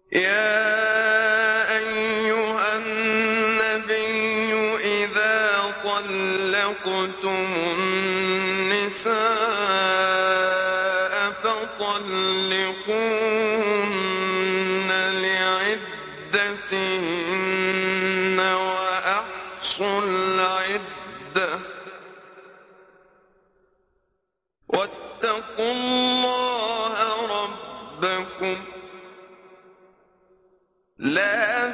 يا أيها النبي إذا طلقتم النساء فطلقوهن لعدتهن وأحصوا العدة واتقوا الله ربكم لا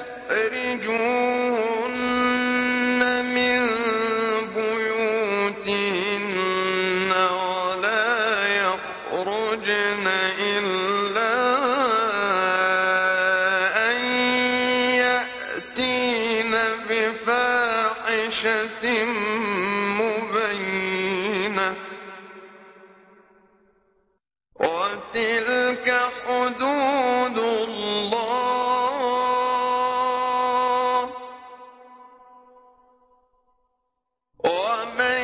تخرجوهن من بيوتهن ولا يخرجن إلا أن يأتين بفاحشة مبينة وتلك حدود الله ومن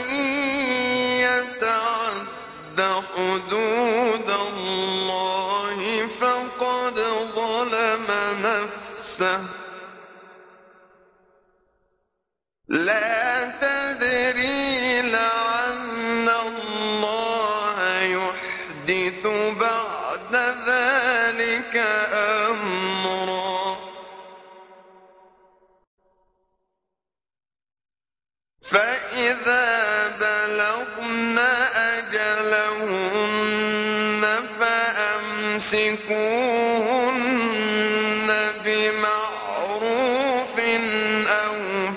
يتعد حدود الله فقد ظلم نفسه لا تدري لعل الله يحدث بعد ذلك أمرا فإذا بلغن أجلهن فأمسكوهن بمعروف أو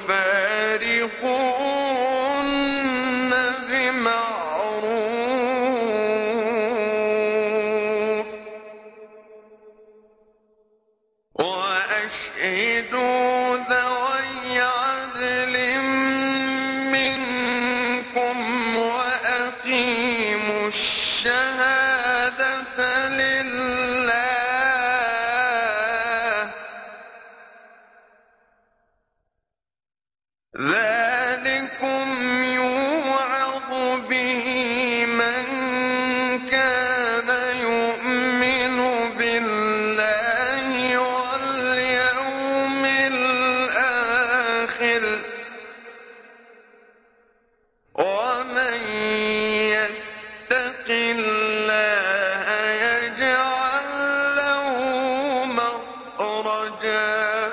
فارقوهن بمعروف وأشهدوا ذوي عدل منكم وأقيموا الشهادة لله ذلكم يوعظ به من كان يؤمن بالله واليوم الآخر ومن يتق الله يجعل له مخرجا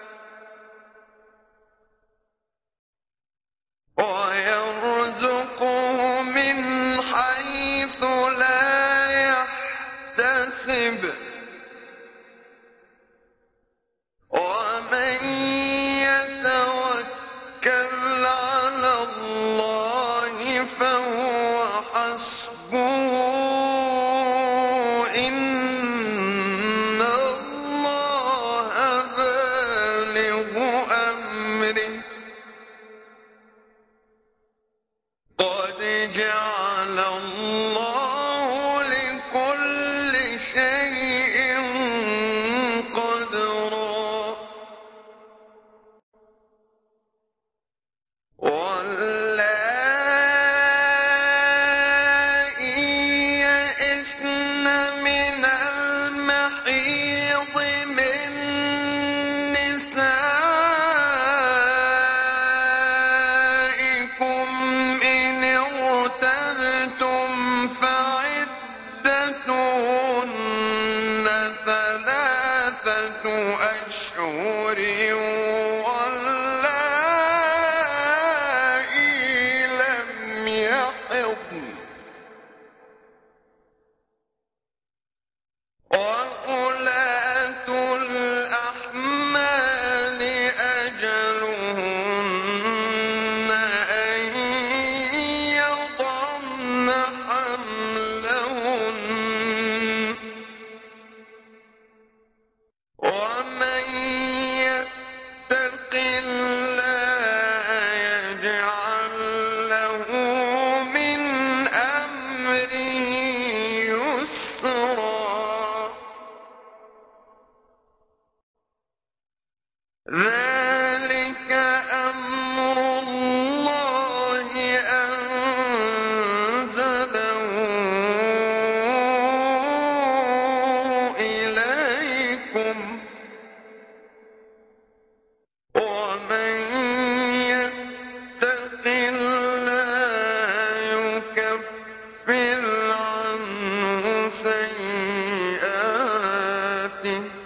ويرزقه من حيث لا يحتسب ومن يتوكل على الله فهو حسبه إن الله بالغ أمره قد جعل الله لكل شيء قدرا واللائي يئسن من المحيض من نسائكم إن ارتبتم فعدتهن ثلاثة أشهر واللائي لم يحضن وأولاة الأحمال أجلهن أن يضعن حملهن ومن يتق الله يجعل له من أمره يسرا ذلك أمر الله أنزله إليكم سيئاته